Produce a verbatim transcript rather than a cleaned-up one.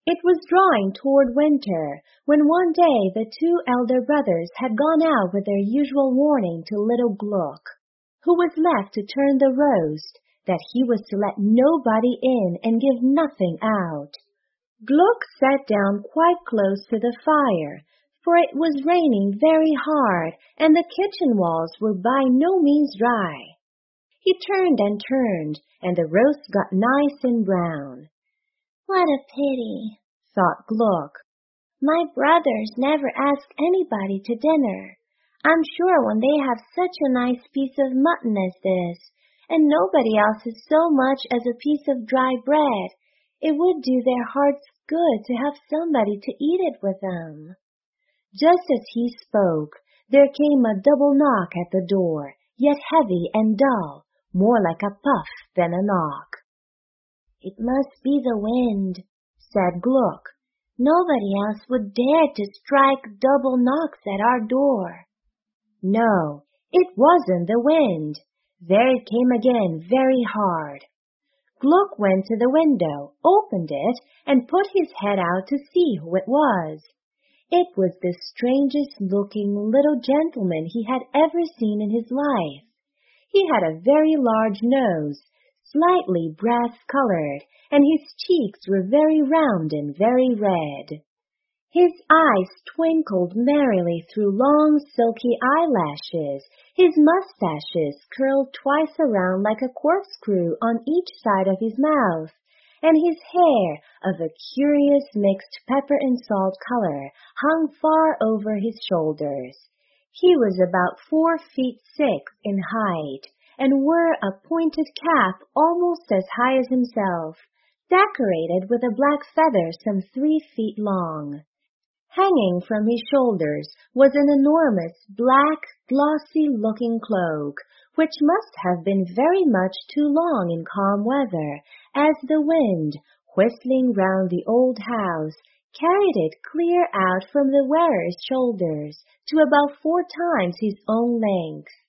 It was drawing toward winter, when one day the two elder brothers had gone out with their usual warning to little Gluck, who was left to turn the roast, that he was to let nobody in and give nothing out. Gluck sat down quite close to the fire, for it was raining very hard, and the kitchen walls were by no means dry. He turned and turned, and the roast got nice and brown. "What a pity," thought Gluck. "My brothers never ask anybody to dinner. I'm sure when they have such a nice piece of mutton as this, and nobody else has so much as a piece of dry bread, it would do their hearts good to have somebody to eat it with them." Just as he spoke, there came a double knock at the door, yet heavy and dull, more like a puff than a knock. "It must be the wind," said Gluck. "Nobody else would dare to strike double knocks at our door." No, it wasn't the wind. There it came again, very hard. Gluck went to the window, opened it, and put his head out to see who it was. It was the strangest-looking little gentleman he had ever seen in his life. He had a very large nose, slightly brass-colored, and his cheeks were very round and very red. His eyes twinkled merrily through long silky eyelashes, his mustaches curled twice around like a corkscrew on each side of his mouth, and his hair, of a curious mixed pepper and salt color, hung far over his shoulders. He was about four feet six in height, and wore a pointed cap almost as high as himself, decorated with a black feather some three feet long. Hanging from his shoulders was an enormous black, glossy-looking cloak, which must have been very much too long in calm weather, as the wind, whistling round the old house, carried it clear out from the wearer's shoulders to about four times his own length.